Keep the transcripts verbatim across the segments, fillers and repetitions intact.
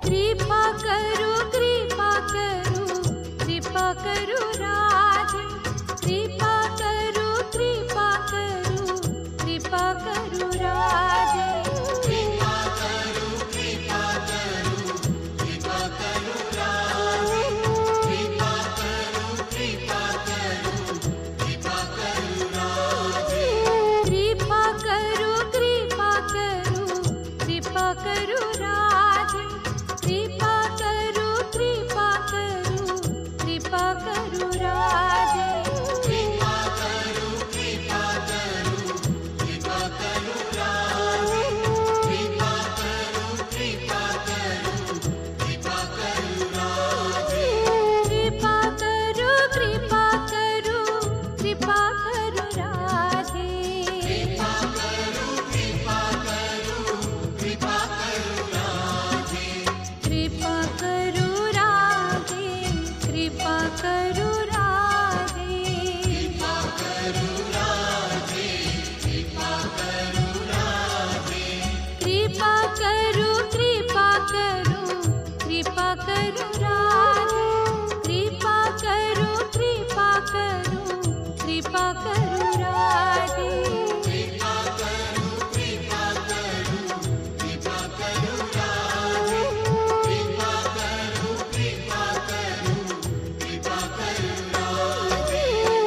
कृपा करो कृपा करो कृपा करो राधे, कृपा करो कृपा करो कृपा करो राधे, कृपा करो कृपा करो कृपा करो राधे, कृपा करो कृपा करो कृपा करो राधे, कृपा करो कृपा करो कृपा करो राधे, कृपा करो कृपा करो कृपा करो राधे, कृपा करो कृपा करो कृपा करो राधे, कृपा करो कृपा करो कृपा करो राधे, कृपा करो कृपा करो कृपा करो राधे, कृपा करो कृपा करो कृपा करो राधे, कृपा करो राधे, कृपा करो राधे, कृपा करो राधे, कृपा करो राधे, कृपा करो कृपा करो कृपा करो राधे, कृपा करो कृपा करो कृपा करो राधे, कृपा करो कृपा करो कृपा करो राधे, कृपा करो कृपा करो कृपा करो राधे,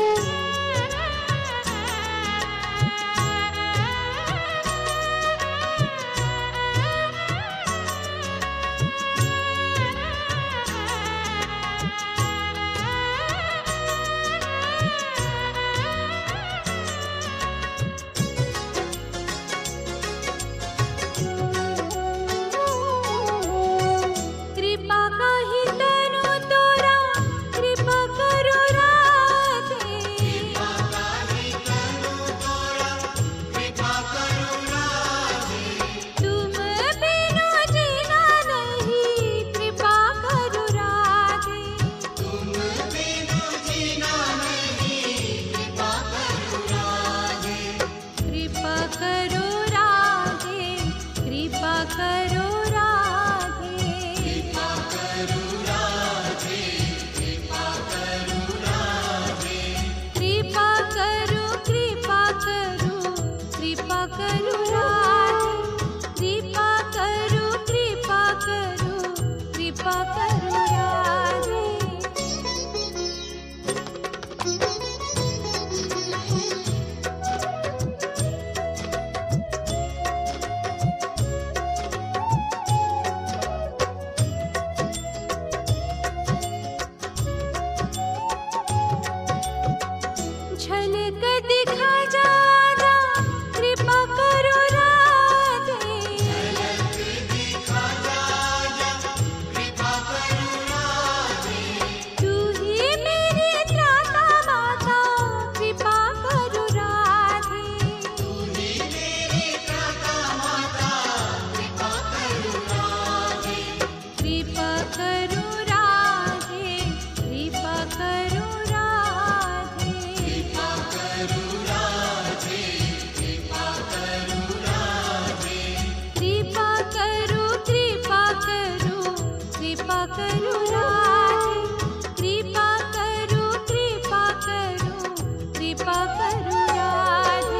कृपा काहि तनु तोरा कृपा करो राधे, कृपा काहि तनु तोरा कृपा करो राधे, तुम बिनु जीना नहीं कृपा करो राधे, तुम बिनु जीना नहीं कृपा करो राधे, कृपा करो राधे, कृपा करो राधे, कृपा करो राधे, कृपा करो राधे, कृपा करो कृपा करो कृपा करो राधे, कृपा करो कृपा करो कृपा करो राधे, झलक दिखा जा जा कृपा करो राधे, झलक दिखा जा जा कृपा करो राधे, तू ही मेरी त्राता माता कृपा करो राधे, तू ही मेरी त्राता माता कृपा करो राधे, कृपा करो राधे, कृपा करो राधे, कृपा करो राधे, कृपा करो राधे, कृपा करो कृपा करो कृपा करो राधे, कृपा करो कृपा करो कृपा करो राधे,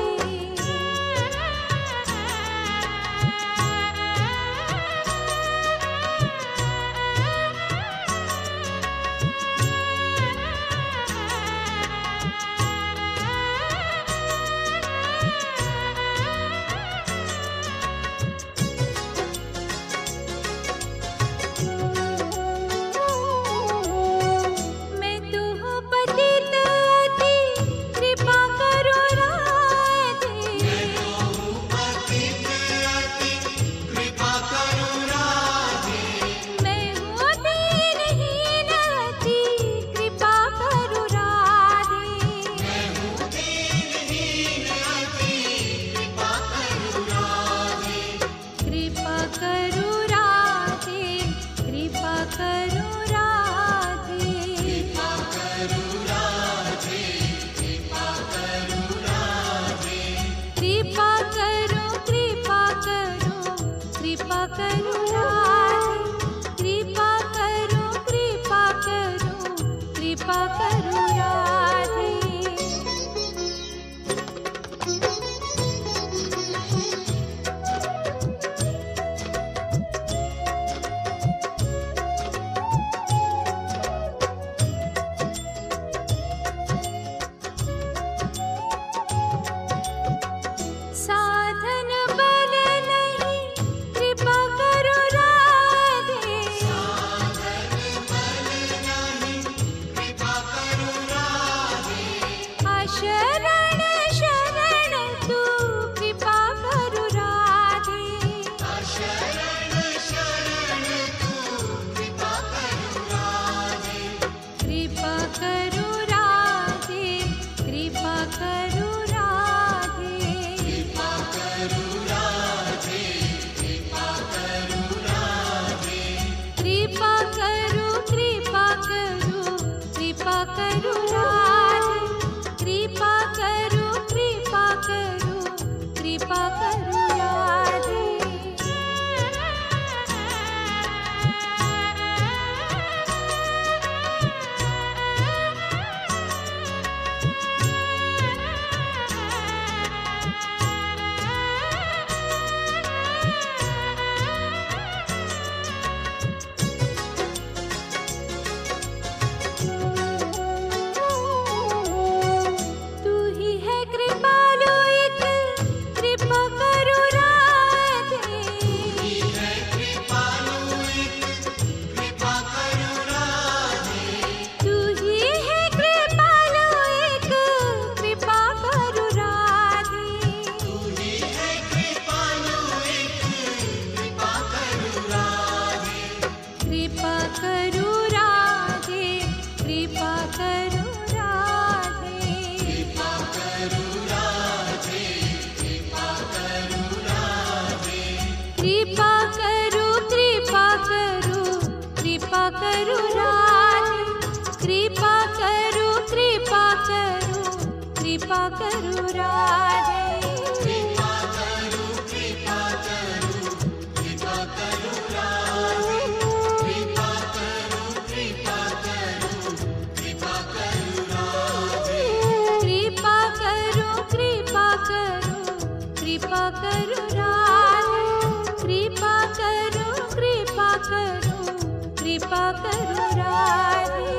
कृपा करो राधे, कृपा करो राधे। कृपा करो राधे, कृपा करो राधे। कृपा करो, कृपा करो, कृपा करो राधे। कृपा करो, कृपा करो, कृपा करो राधे। कृपा करो, कृपा करो, कृपा करो राधे। कृपा करो, कृपा करो, कृपा करो राधे। कृपा करो, कृपा करो, कृपा करो राधे। कृपा करो, कृपा करो, कृपा करो राधे।